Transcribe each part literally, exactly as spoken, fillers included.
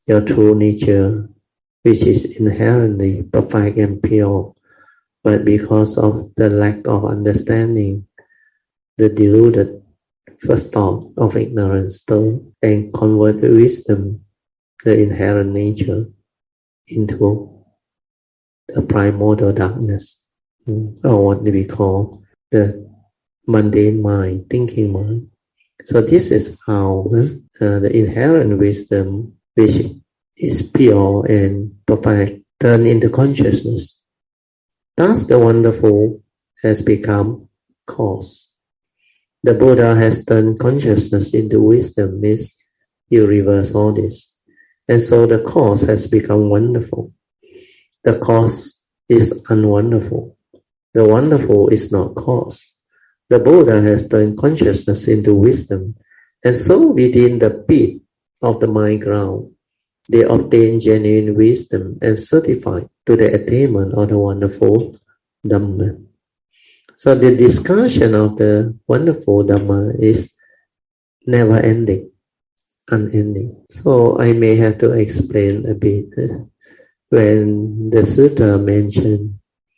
your true nature, which is inherently perfect and pure, but because of the lack of understanding, the deluded first thought of ignorance stir and convert wisdom, the inherent nature, into the primordial darkness, or what we call the mundane mind, thinking mind. So this is how uh, the inherent wisdom, which is pure and perfect, turn into consciousness. Thus the wonderful has become cause. The Buddha has turned consciousness into wisdom, means you reverse all this. And so the cause has become wonderful. The cause is unwonderful. The wonderful is not cause. The Buddha has turned consciousness into wisdom, and so within the pit of the mind ground, they obtain genuine wisdom and certify to the attainment of the wonderful Dhamma. So the discussion of the wonderful Dhamma is never ending, unending. So I may have to explain a bit. When the sutta mentioned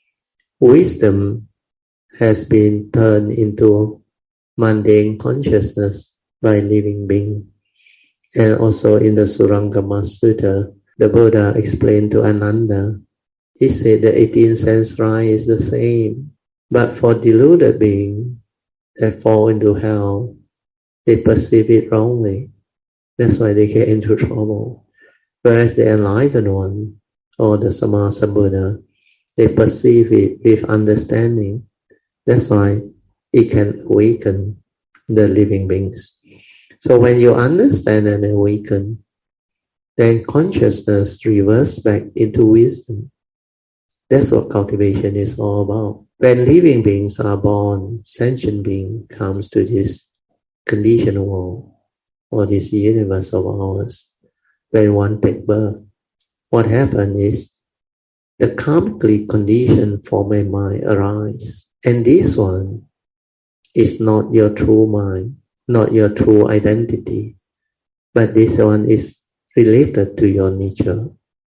wisdom has been turned into mundane consciousness by living being. And also in the Surangama Sutta, the Buddha explained to Ananda, he said the eighteen sense right is the same, but for deluded beings that fall into hell, they perceive it wrongly. That's why they get into trouble. Whereas the enlightened one, or the Sammasambuddha, they perceive it with understanding. That's why it can awaken the living beings. So when you understand and awaken, then consciousness reverses back into wisdom. That's what cultivation is all about. When living beings are born, sentient being comes to this conditioned world, or this universe of ours. When one takes birth, what happens is the karmically conditioned form of mind arises. And this one is not your true mind, not your true identity, but this one is related to your nature,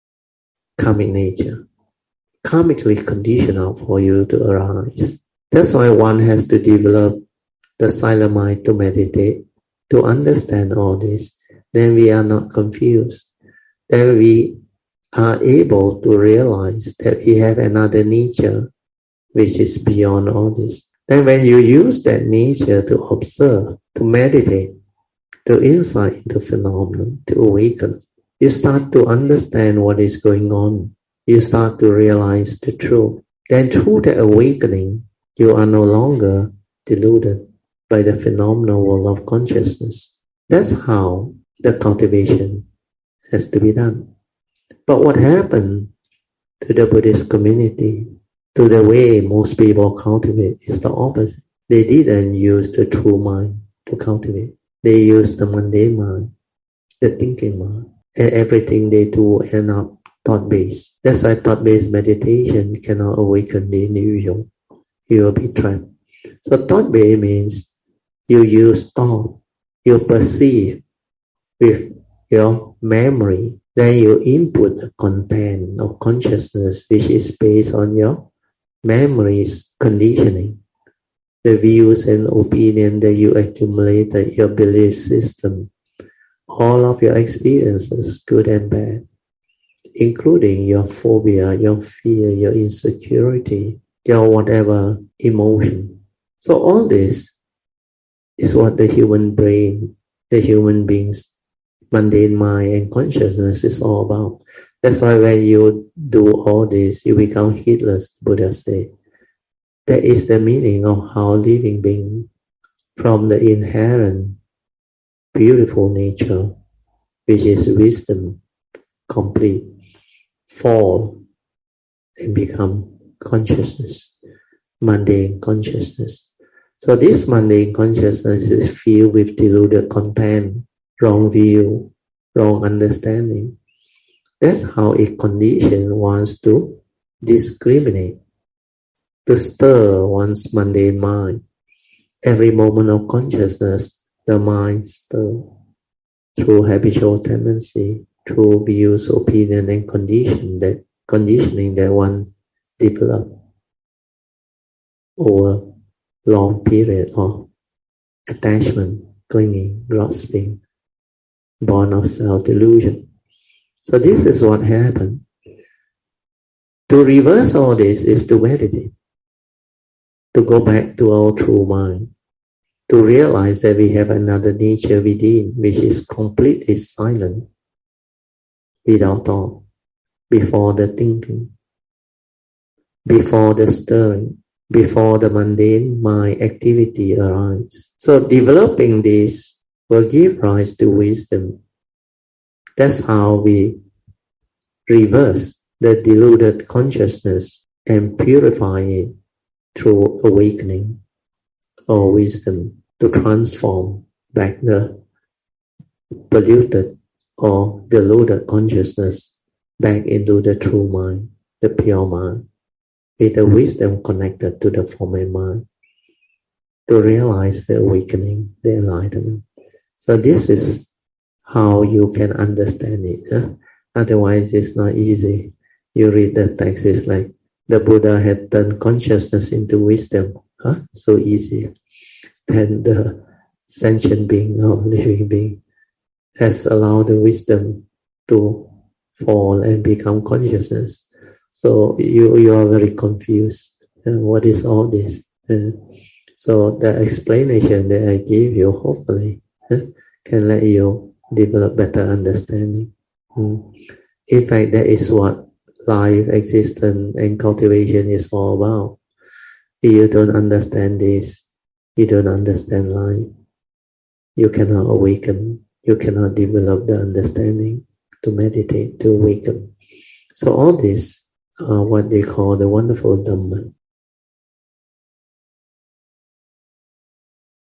karmic nature, karmically conditional for you to arise. That's why one has to develop the silent mind to meditate, to understand all this. Then we are not confused. Then we are able to realize that we have another nature which is beyond all this. Then when you use that nature to observe, to meditate, to insight into phenomena, to awaken, you start to understand what is going on. You start to realize the truth. Then through the awakening, you are no longer deluded by the phenomenal world of consciousness. That's how the cultivation has to be done. But what happened to the Buddhist community, to the way most people cultivate, is the opposite. They didn't use the true mind to cultivate. They used the mundane mind, the thinking mind. And everything they do end up thought-based. That's why thought-based meditation cannot awaken the individual. You will be trapped. So thought-based means you use thought, you perceive with your memory, then you input the content of consciousness which is based on your memories conditioning, the views and opinions that you accumulated, your belief system, all of your experiences, good and bad, including your phobia, your fear, your insecurity, your whatever emotion. So all this is what the human brain, the human beings, mundane mind and consciousness is all about. That's why when you do all this, you become heedless, Buddha said. That is the meaning of how living being, from the inherent beautiful nature, which is wisdom, complete, fall and become consciousness, mundane consciousness. So this mundane consciousness is filled with deluded content, wrong view, wrong understanding. That's how it conditions wants to discriminate, to stir one's mundane mind. Every moment of consciousness, the mind stirs through habitual tendency, through views, opinion, and condition that conditioning that one developed over long period of attachment, clinging, grasping, born of self-delusion. So this is what happened. To reverse all this is to meditate, to go back to our true mind, to realize that we have another nature within which is completely silent, without thought, before the thinking, before the stirring, before the mundane mind activity arises. So developing this will give rise to wisdom. That's how we reverse the deluded consciousness and purify it through awakening or wisdom, to transform back the polluted or deluded consciousness back into the true mind, the pure mind, with the wisdom connected to the former mind, to realize the awakening, the enlightenment. So this is how you can understand it. Huh? Otherwise, it's not easy. You read the text, it's like the Buddha had turned consciousness into wisdom. Huh? So easy. Then the sentient being or living being has allowed the wisdom to fall and become consciousness. So you you are very confused. Uh, what is all this? Uh, so the explanation that I give you hopefully uh, can let you develop better understanding. Mm. In fact, that is what life, existence, and cultivation is all about. If you don't understand this, you don't understand life. You cannot awaken. You cannot develop the understanding to meditate, to awaken. So all this are what they call the wonderful Dhamma.